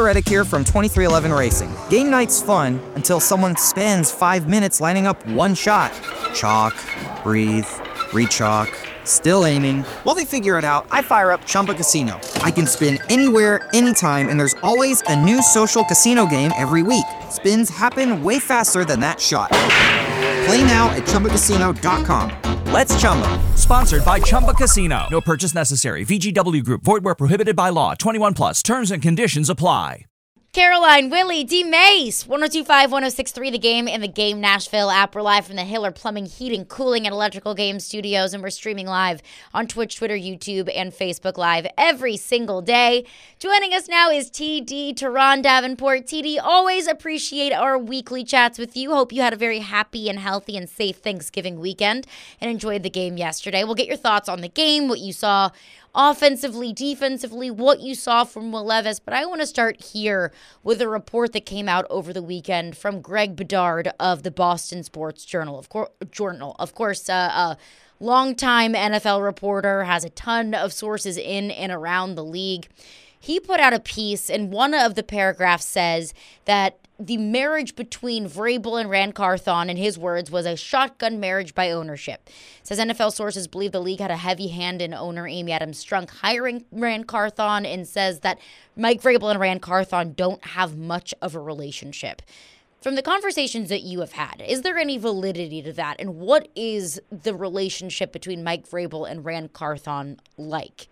Reddick here from 2311 Racing. Game night's fun until someone spends 5 minutes lining up one shot. Chalk, breathe, re-chalk, still aiming. While they figure it out, I fire up Chumba Casino. I can spin anywhere, anytime, and there's always a new social casino game every week. Spins happen way faster than that shot. Play now at ChumbaCasino.com. Let's Chumba. Sponsored by Chumba Casino. No purchase necessary. VGW Group. Void where prohibited by law. 21 plus. Terms and conditions apply. Caroline, Willie, D. Mace, 102.5, 106.3 The Game and the Game Nashville app. We're live from the Hiller Plumbing, Heating, Cooling, and Electrical Game Studios, and we're streaming live on Twitch, Twitter, YouTube, and Facebook Live every single day. Joining us now is TD Teron Davenport. TD, always appreciate our weekly chats with you. Hope you had a very happy and healthy and safe Thanksgiving weekend and enjoyed the game yesterday. We'll get your thoughts on the game, what you saw offensively, defensively, what you saw from Will Levis. But I want to start here with a report that came out over the weekend from Greg Bedard of the Boston Sports Journal. Of course, a longtime NFL reporter, has a ton of sources in and around the league. He put out a piece, and one of the paragraphs says that the marriage between Vrabel and Ran Carthon, in his words, was a shotgun marriage by ownership. It says NFL sources believe the league had a heavy hand in owner Amy Adams-Strunk hiring Ran Carthon, and says that Mike Vrabel and Ran Carthon don't have much of a relationship. From the conversations that you have had, is there any validity to that? And what is the relationship between Mike Vrabel and Ran Carthon like?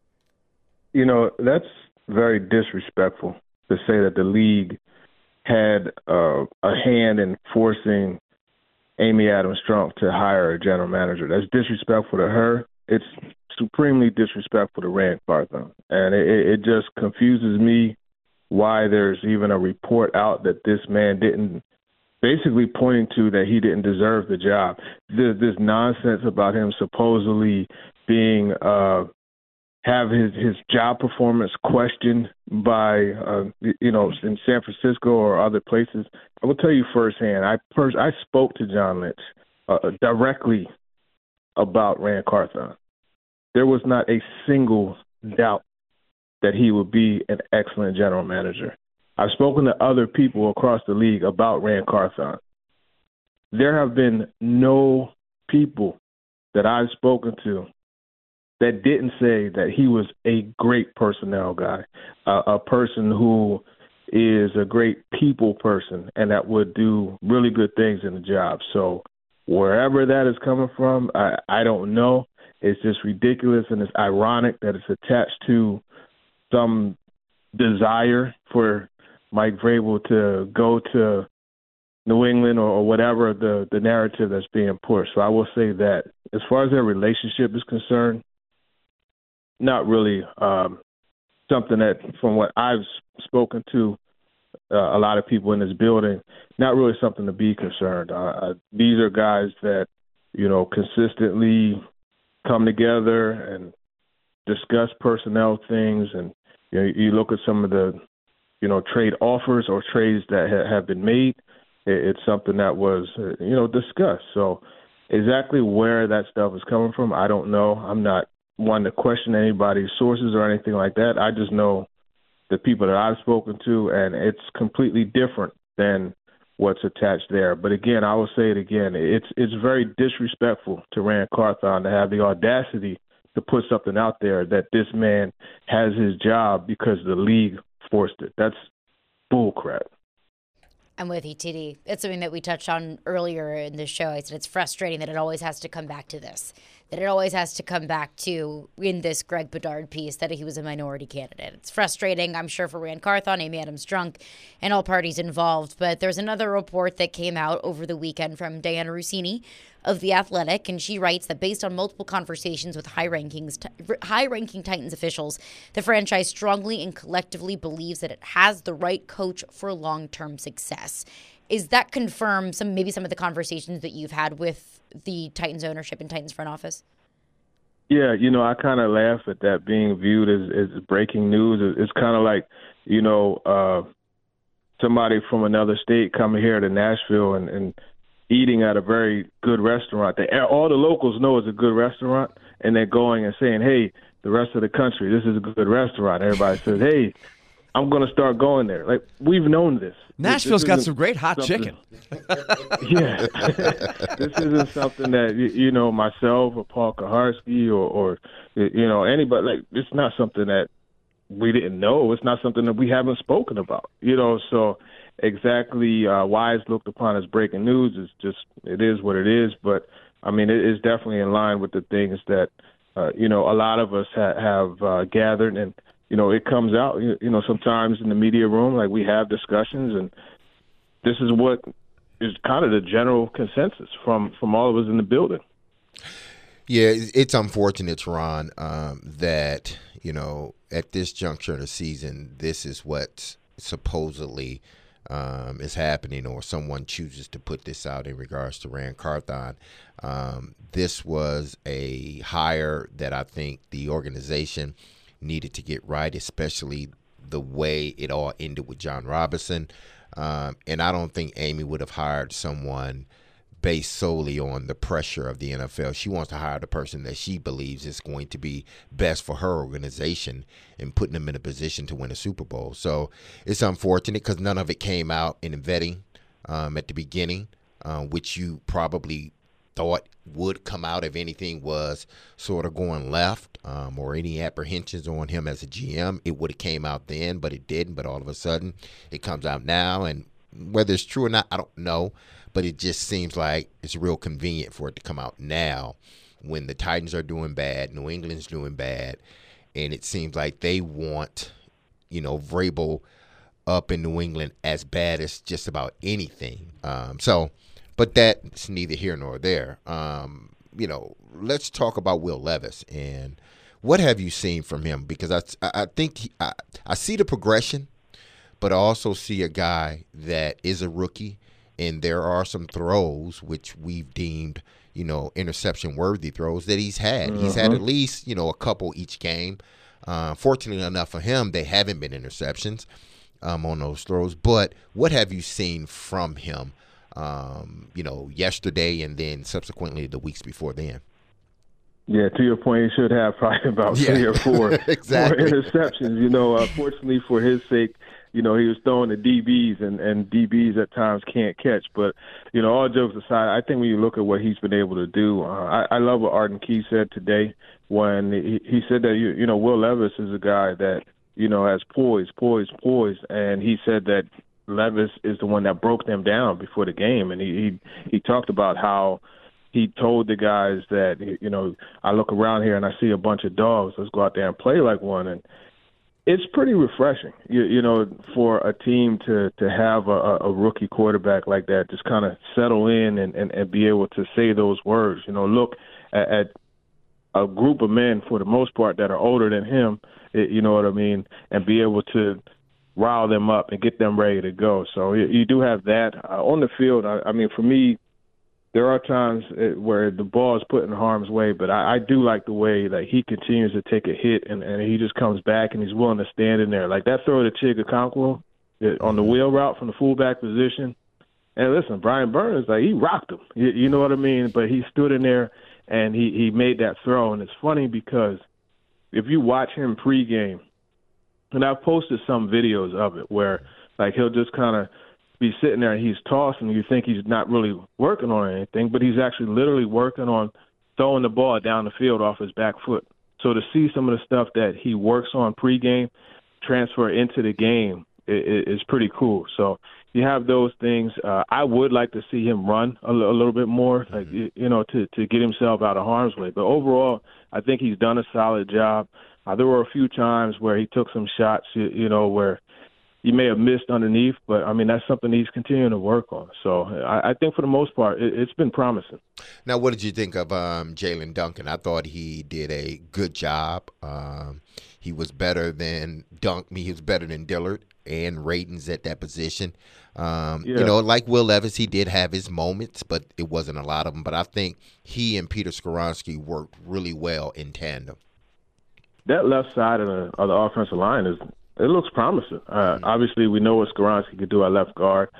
You know, that's very disrespectful to say that the league had a hand in forcing Amy Adams-Strunk to hire a general manager. That's disrespectful to her. It's supremely disrespectful to Ran Carthon. And it just confuses me why there's even a report out that this man didn't, basically pointing to that he didn't deserve the job. This nonsense about him supposedly being have his job performance questioned by, in San Francisco or other places. I will tell you firsthand, I spoke to John Lynch directly about Ran Carthon. There was not a single doubt that he would be an excellent general manager. I've spoken to other people across the league about Ran Carthon. There have been no people that I've spoken to that didn't say that he was a great personnel guy, a person who is a great people person and that would do really good things in the job. So wherever that is coming from, I don't know. It's just ridiculous, and it's ironic that it's attached to some desire for Mike Vrabel to go to New England or whatever the narrative that's being pushed. So I will say that as far as their relationship is concerned, not really something that, from what I've spoken to a lot of people in this building, not really something to be concerned. These are guys that, consistently come together and discuss personnel things. And you look at some of the, trade offers or trades that have been made. It's something that was, discussed. So exactly where that stuff is coming from, I don't know. I'm not one to question anybody's sources or anything like that. I just know the people that I've spoken to, and it's completely different than what's attached there. But again, I will say it again, it's very disrespectful to Ran Carthon to have the audacity to put something out there that this man has his job because the league forced it. That's bull crap. I'm with you, TD. It's something that we touched on earlier in the show. I said it's frustrating that it always has to come back to this, that it always has to come back to, in this Greg Bedard piece, that he was a minority candidate. It's frustrating, I'm sure, for Ran Carthon, Amy Adams-Strunk, and all parties involved. But there's another report that came out over the weekend from Diana Rossini of The Athletic, and she writes that based on multiple conversations with high-ranking Titans officials, the franchise strongly and collectively believes that it has the right coach for long-term success. Is that confirmed maybe some of the conversations that you've had with the Titans ownership and Titans front office? Yeah, I kind of laugh at that being viewed as breaking news. It's kind of like, somebody from another state coming here to Nashville and eating at a very good restaurant. All the locals know it's a good restaurant, and they're going and saying, hey, the rest of the country, this is a good restaurant. Everybody says, hey, I'm going to start going there. Like, we've known this. Nashville's got some great hot something- chicken. Yeah. This isn't something that, myself or Paul Kaharski or anybody, like, it's not something that we didn't know. It's not something that we haven't spoken about, so exactly why it's looked upon as breaking news is just, it is what it is. But, I mean, it is definitely in line with the things that, a lot of us have gathered. And, it comes out, sometimes in the media room, like we have discussions, and this is what is kind of the general consensus from all of us in the building. Yeah, it's unfortunate, Ron, that, at this juncture of the season, this is what supposedly is happening, or someone chooses to put this out in regards to Ran Carthon. This was a hire that I think the organization needed to get right, especially the way it all ended with John Robinson. And I don't think Amy would have hired someone based solely on the pressure of the NFL. She wants to hire the person that she believes is going to be best for her organization and putting them in a position to win a Super Bowl. So it's unfortunate because none of it came out in vetting at the beginning, which you probably thought would come out if anything was sort of going left, or any apprehensions on him as a GM. It would have came out then, but it didn't. But all of a sudden it comes out now, and whether it's true or not, I don't know, but it just seems like it's real convenient for it to come out now when the Titans are doing bad, New England's doing bad, and it seems like they want, Vrabel up in New England as bad as just about anything. But that's neither here nor there. Let's talk about Will Levis, and what have you seen from him? Because I think I see the progression, but I also see a guy that is a rookie, and there are some throws which we've deemed, interception-worthy throws that he's had. He's had at least, a couple each game. Fortunately enough for him, they haven't been interceptions on those throws. But what have you seen from him, yesterday and then subsequently the weeks before then? Yeah, to your point, he should have probably about 3 or 4 exactly. more interceptions. Fortunately for his sake, he was throwing the DBs, and DBs at times can't catch. But, all jokes aside, I think when you look at what he's been able to do, I love what Arden Key said today when he said that, Will Levis is a guy that, has poise. And he said that Levis is the one that broke them down before the game. And he talked about how he told the guys that, I look around here and I see a bunch of dogs. Let's go out there and play like one. And it's pretty refreshing, for a team to have a rookie quarterback like that, just kind of settle in and be able to say those words. Look at a group of men, for the most part, that are older than him, you know what I mean, and be able to rile them up and get them ready to go. So you do have that. On the field, I mean, for me, there are times where the ball is put in harm's way, but I do like the way that he continues to take a hit and he just comes back and he's willing to stand in there. Like that throw to Chig Okonkwo on the wheel route from the fullback position. And listen, Brian Burns, like he rocked him. You know what I mean? But he stood in there and he made that throw. And it's funny because if you watch him pregame, and I've posted some videos of it where like he'll just kind of be sitting there and he's tossing. You think he's not really working on anything, but he's actually literally working on throwing the ball down the field off his back foot. So to see some of the stuff that he works on pregame transfer into the game is pretty cool. So you have those things. I would like to see him run a little bit more, like to get himself out of harm's way. But overall, I think he's done a solid job. There were a few times where he took some shots, where he may have missed underneath, but, I mean, that's something he's continuing to work on. So I think for the most part, it's been promising. Now, what did you think of Jalen Duncan? I thought he did a good job. He was better than he was better than Dillard and Radens at that position. Like Will Levis, he did have his moments, but it wasn't a lot of them. But I think he and Peter Skoronski worked really well in tandem. That left side of the offensive line it looks promising. Obviously, we know what Skoronski could do at left guard.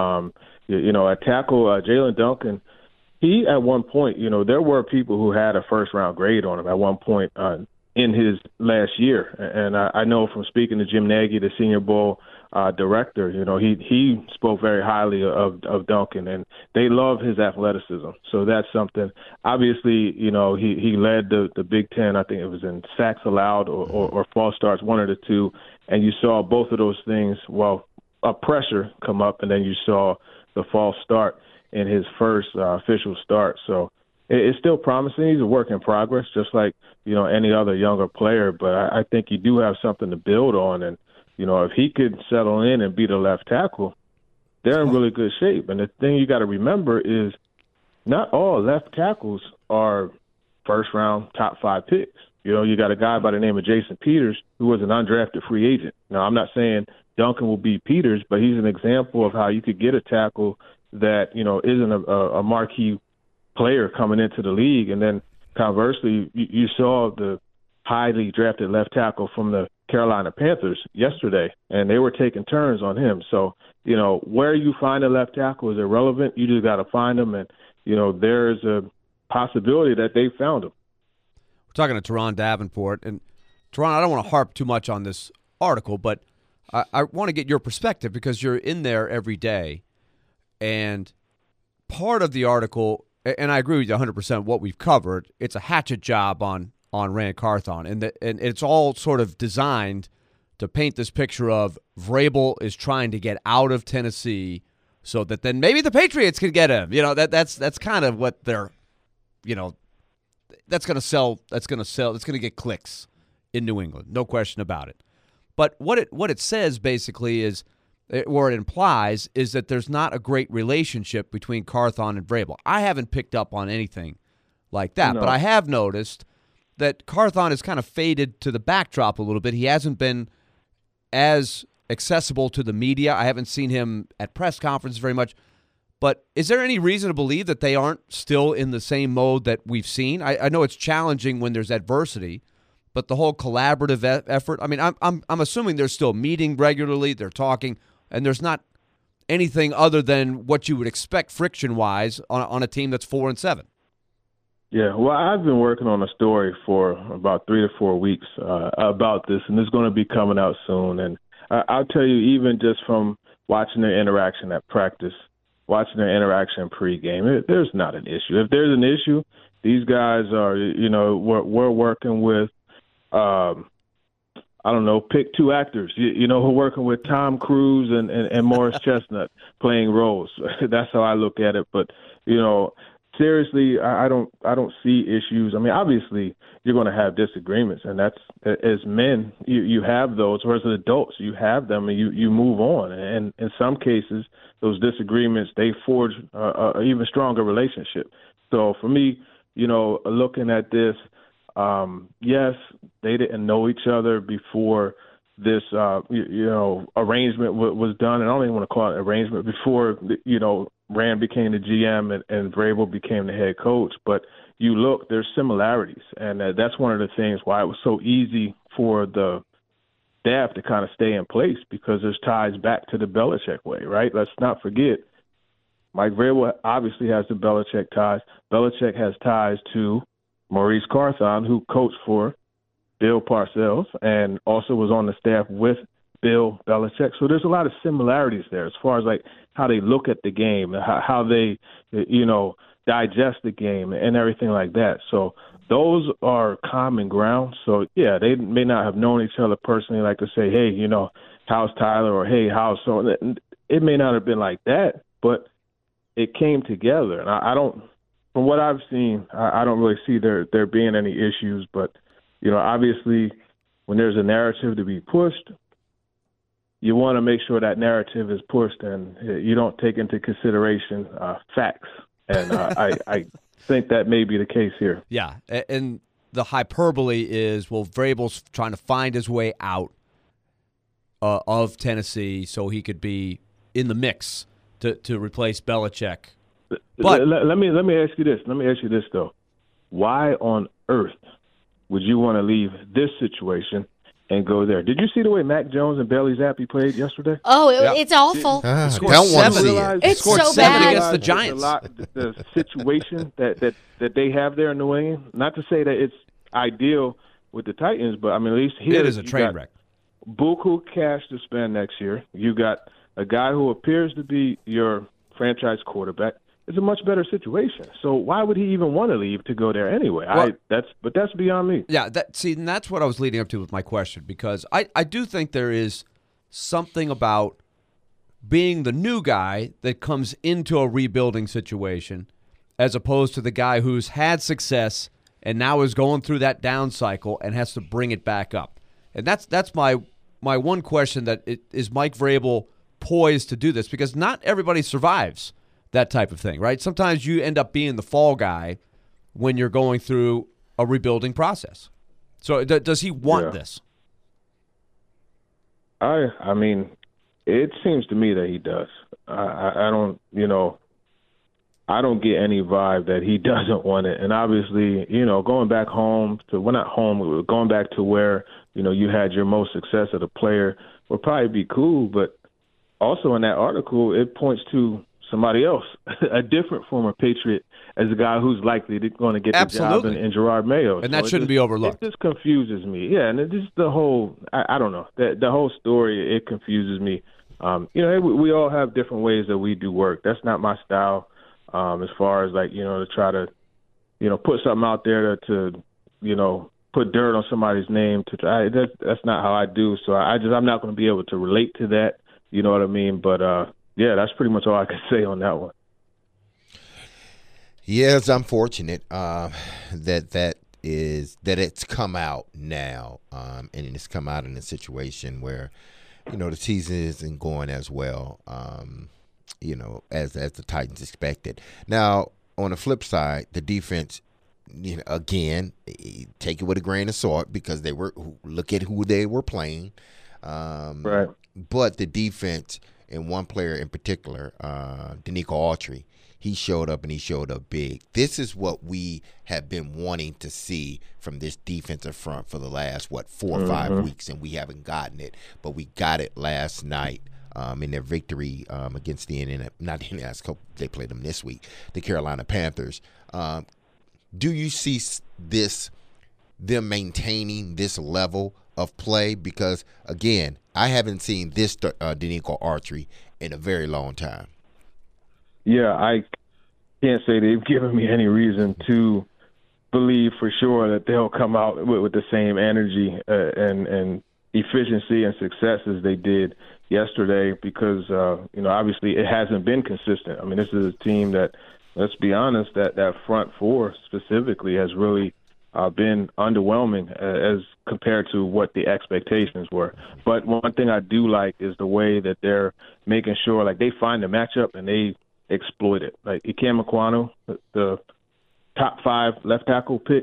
At tackle, Jalen Duncan, he at one point, there were people who had a first-round grade on him at one point in his last year. And I know from speaking to Jim Nagy, the Senior Bowl director, he spoke very highly of Duncan, and they love his athleticism. So that's something. Obviously, he led the Big Ten. I think it was in sacks allowed or false starts, one of the two. And you saw both of those things, a pressure come up, and then you saw the false start in his first official start. So it's still promising. He's a work in progress, just like, any other younger player. But I think you do have something to build on. And, if he could settle in and be the left tackle, they're in really good shape. And the thing you got to remember is not all left tackles are first-round, top 5 picks. You got a guy by the name of Jason Peters who was an undrafted free agent. Now, I'm not saying Duncan will be Peters, but he's an example of how you could get a tackle that, isn't a marquee player coming into the league. And then conversely, you saw the highly drafted left tackle from the Carolina Panthers yesterday, and they were taking turns on him. So, where you find a left tackle is irrelevant. You just got to find them, and, there's a possibility that they found him. We're talking to Teron Davenport. And, Teron, I don't want to harp too much on this article, but I want to get your perspective because you're in there every day. And part of the article, and I agree with you 100% what we've covered, it's a hatchet job on Ran Carthon. And it's all sort of designed to paint this picture of Vrabel is trying to get out of Tennessee so that then maybe the Patriots can get him. That's kind of what they're, that's going to sell. That's going to get clicks in New England. No question about it. But what it says basically is, or it implies, is that there's not a great relationship between Carthon and Vrabel. I haven't picked up on anything like that, but I have noticed that Carthon has kind of faded to the backdrop a little bit. He hasn't been as accessible to the media. I haven't seen him at press conferences very much. But is there any reason to believe that they aren't still in the same mode that we've seen? I know it's challenging when there's adversity, but the whole collaborative effort, I mean, I'm assuming they're still meeting regularly, they're talking, and there's not anything other than what you would expect friction-wise on a team that's 4-7. Yeah, well, I've been working on a story for about 3 to 4 weeks about this, and it's going to be coming out soon. And I'll tell you, even just from watching their interaction at practice, watching their interaction pregame, there's not an issue. If there's an issue, these guys are, we're working with, pick 2 actors. We're working with Tom Cruise and Morris Chestnut playing roles. That's how I look at it. But, seriously, I don't see issues. I mean, obviously, you're going to have disagreements, and that's, as men, you have those, or as adults, you have them, and you move on. And in some cases, those disagreements, they forge an even stronger relationship. So for me, looking at this, yes, they didn't know each other before this, arrangement was done. And I don't even want to call it arrangement before, Rand became the GM and Vrabel became the head coach. But you look, there's similarities. And that's one of the things why it was so easy for the staff to kind of stay in place, because there's ties back to the Belichick way, right? Let's not forget, Mike Vrabel obviously has the Belichick ties. Belichick has ties to Maurice Carthon, who coached for Bill Parcells and also was on the staff with Bill Belichick. So there's a lot of similarities there as far as like how they look at the game, how they, digest the game and everything like that. So those are common ground. So, yeah, they may not have known each other personally, like to say, hey, how's Tyler, or hey, how's so. It may not have been like that, but it came together. And I don't, from what I've seen, I don't really see there being any issues. But, obviously when there's a narrative to be pushed, you want to make sure that narrative is pushed and you don't take into consideration facts. And I think that may be the case here. Yeah, and the hyperbole is, well, Vrabel's trying to find his way out of Tennessee so he could be in the mix to replace Belichick. But let me ask you this. Let me ask you this, though. Why on earth would you want to leave this situation and go there? Did you see the way Mac Jones and Bailey Zappi played yesterday? Oh, it's awful. Don't want to see it. It's scored so 7 bad. against the Giants. The situation that they have there in New England, not to say that it's ideal with the Titans, but I mean, at least here It is a you train got wreck. buku cash to spend next year. You got a guy who appears to be your franchise quarterback. It's a much better situation. So why would he even want to leave to go there anyway? Well, that's beyond me. Yeah, and that's what I was leading up to with my question, because I do think there is something about being the new guy that comes into a rebuilding situation as opposed to the guy who's had success and now is going through that down cycle and has to bring it back up. And that's my one question, that is Mike Vrabel poised to do this? Because not everybody survives that type of thing, right? Sometimes you end up being the fall guy when you're going through a rebuilding process. So does he want this? I mean, it seems to me that he does. I don't, I don't get any vibe that he doesn't want it. And obviously, going back home to, well, not home, going back to where, you had your most success as a player would probably be cool. But also in that article, it points to somebody else, a different former Patriot, as a guy who's likely going to get the job in Gerard Mayo. And that shouldn't be overlooked. It just confuses me. Yeah, and it just the whole, I don't know, the whole story, it confuses me. We all have different ways that we do work. That's not my style, as far as to try to, put something out there to put dirt on somebody's name. That's not how I do. So I'm not going to be able to relate to that. You know what I mean? But yeah, that's pretty much all I can say on that one. Yeah, it's unfortunate that it's come out now, and it's come out in a situation where, the season isn't going as well, as the Titans expected. Now, on the flip side, the defense, again, take it with a grain of salt, because look at who they were playing. Right. But the defense, and one player in particular, Danico Autry, he showed up, and he showed up big. This is what we have been wanting to see from this defensive front for the last, 4 or 5 weeks, and we haven't gotten it. But we got it last night in their victory against they played them this week, the Carolina Panthers. Do you see them maintaining this level of play? Because, again, I haven't seen this Danico Autry in a very long time. Yeah, I can't say they've given me any reason to believe for sure that they'll come out with the same energy and efficiency and success as they did yesterday, because, obviously it hasn't been consistent. I mean, this is a team that, let's be honest, that front four specifically has really been underwhelming as compared to what the expectations were. But one thing I do like is the way that they're making sure, they find the matchup and they exploit it. Like Ikem Ekwonu, the top 5 left tackle pick,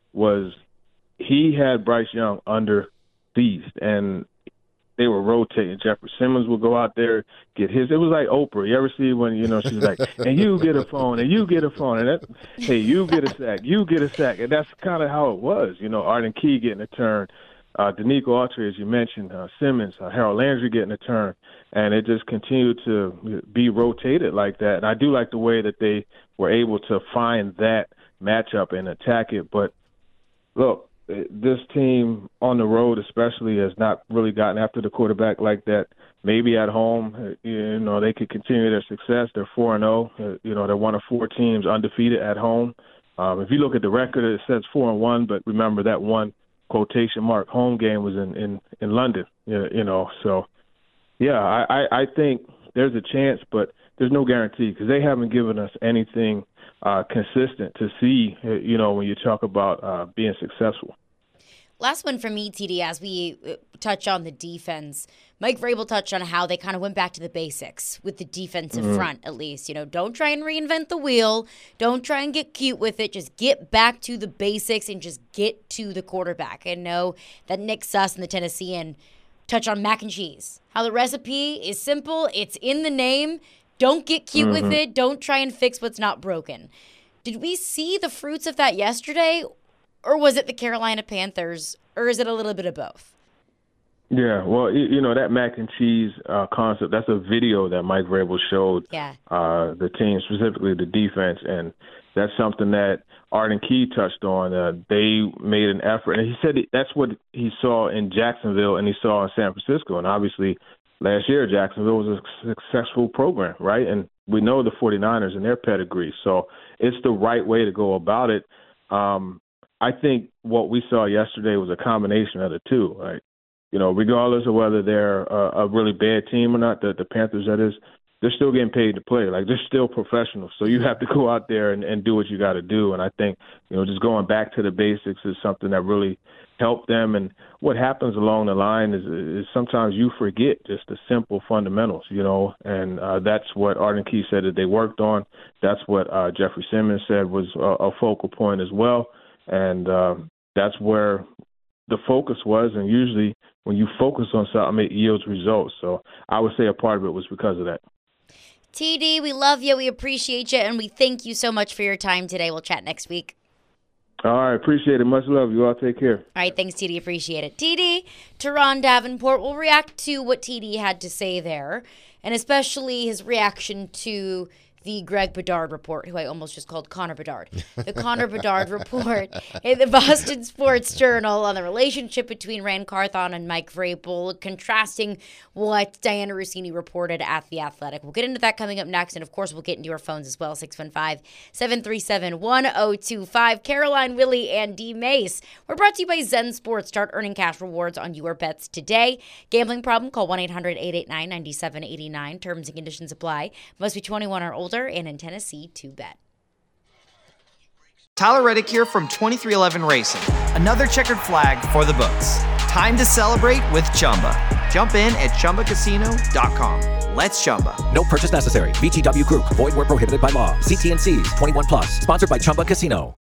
he had Bryce Young under siege, and they were rotating. Jeffrey Simmons would go out there, get his. It was like Oprah. You ever see when, she's like, and you get a phone, and you get a phone, and hey, you get a sack, you get a sack. And that's kind of how it was. Arden Key getting a turn, Danico Autry, as you mentioned, Simmons, Harold Landry getting a turn. And it just continued to be rotated like that. And I do like the way that they were able to find that matchup and attack it. But, look, this team on the road especially has not really gotten after the quarterback like that. Maybe at home, they could continue their success. They're 4-0. They're one of 4 teams undefeated at home. If you look at the record, it says 4-1, but remember that one quotation mark home game was in London, so yeah, I think there's a chance, but there's no guarantee, because they haven't given us anything consistent to see, when you talk about being successful. Last one for me, TD, as we touch on the defense. Mike Vrabel touched on how they kind of went back to the basics with the defensive front, at least. Don't try and reinvent the wheel. Don't try and get cute with it. Just get back to the basics and just get to the quarterback. And know that Nick Suss and the Tennessean touch on mac and cheese. How the recipe is simple. It's in the name. Don't get cute with it. Don't try and fix what's not broken. Did we see the fruits of that yesterday? Or was it the Carolina Panthers? Or is it a little bit of both? Yeah, well, that mac and cheese concept, that's a video that Mike Vrabel showed the team, specifically the defense. And, That's something that Arden Key touched on. They made an effort, and he said that's what he saw in Jacksonville and he saw in San Francisco. And obviously, last year Jacksonville was a successful program, right? And we know the 49ers and their pedigree, so it's the right way to go about it. I think what we saw yesterday was a combination of the two, right? You know, regardless of whether they're a really bad team or not, the Panthers, that is, they're still getting paid to play. Like, they're still professionals. So you have to go out there and do what you got to do. And I think, you know, just going back to the basics is something that really helped them. And what happens along the line is sometimes you forget just the simple fundamentals, you know, and that's what Arden Key said that they worked on. That's what Jeffrey Simmons said was a focal point as well. And that's where the focus was. And usually when you focus on something, it yields results. So I would say a part of it was because of that. TD, we love you, we appreciate you, and we thank you so much for your time today. We'll chat next week. All right, appreciate it. Much love. You all take care. All right, thanks, TD. Appreciate it. TD, Teron Davenport, will react to what TD had to say there, and especially his reaction to the Greg Bedard report, who I almost just called Connor Bedard. The Connor Bedard report in the Boston Sports Journal on the relationship between Rand Carthon and Mike Vrabel, contrasting what Diana Rossini reported at The Athletic. We'll get into that coming up next, and of course, we'll get into your phones as well, 615-737-1025. Caroline, Willie, and D. Mace. We're brought to you by Zen Sports. Start earning cash rewards on your bets today. Gambling problem? Call 1-800-889-9789. Terms and conditions apply. Must be 21 or older and in Tennessee to bet. Tyler Reddick here from 2311 Racing. Another checkered flag for the books. Time to celebrate with Chumba. Jump in at ChumbaCasino.com. Let's Chumba. No purchase necessary. VGW Group. Void where prohibited by law. See T&Cs. 21+. Sponsored by Chumba Casino.